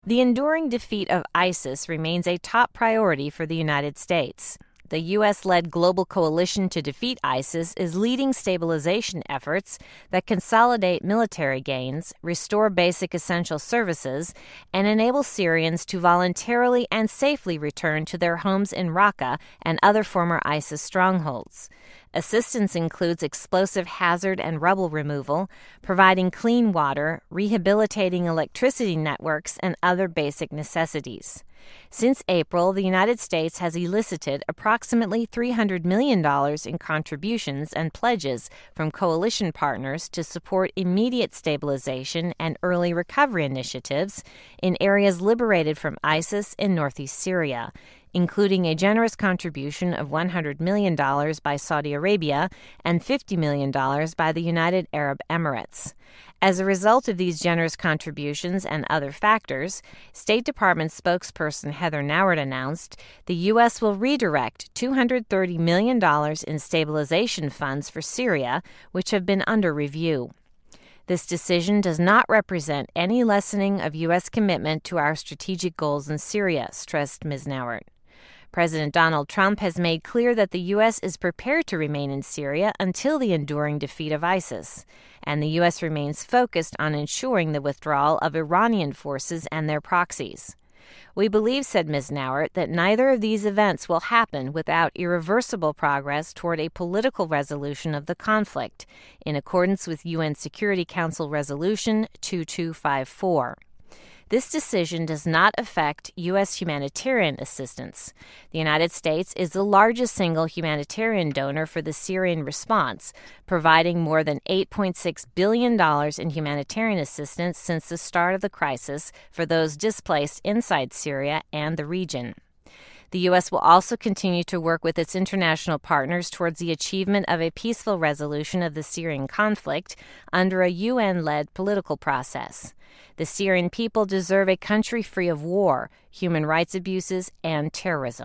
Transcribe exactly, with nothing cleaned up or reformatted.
The enduring defeat of ISIS remains a top priority for the United States. The U S-led global coalition to defeat ISIS is leading stabilization efforts that consolidate military gains, restore basic essential services, and enable Syrians to voluntarily and safely return to their homes in Raqqa and other former ISIS strongholds. Assistance includes explosive hazard and rubble removal, providing clean water, rehabilitating electricity networks, and other basic necessities. Since April, the United States has elicited approximately three hundred million dollars in contributions and pledges from coalition partners to support immediate stabilization and early recovery initiatives in areas liberated from ISIS in northeast Syria, including a generous contribution of one hundred million dollars by Saudi Arabia and fifty million dollars by the United Arab Emirates. As a result of these generous contributions and other factors, State Department spokesperson Heather Nauert announced the U S will redirect two hundred thirty million dollars in stabilization funds for Syria, which have been under review. This decision does not represent any lessening of U S commitment to our strategic goals in Syria, stressed Miz Nauert. President Donald Trump has made clear that the U S is prepared to remain in Syria until the enduring defeat of ISIS, and the U S remains focused on ensuring the withdrawal of Iranian forces and their proxies. We believe, said Miz Nauert, that neither of these events will happen without irreversible progress toward a political resolution of the conflict, in accordance with U N Security Council Resolution two two five four. This decision does not affect U S humanitarian assistance. The United States is the largest single humanitarian donor for the Syrian response, providing more than eight point six billion dollars in humanitarian assistance since the start of the crisis for those displaced inside Syria and the region. The U S will also continue to work with its international partners towards the achievement of a peaceful resolution of the Syrian conflict under a U N-led political process. The Syrian people deserve a country free of war, human rights abuses, and terrorism.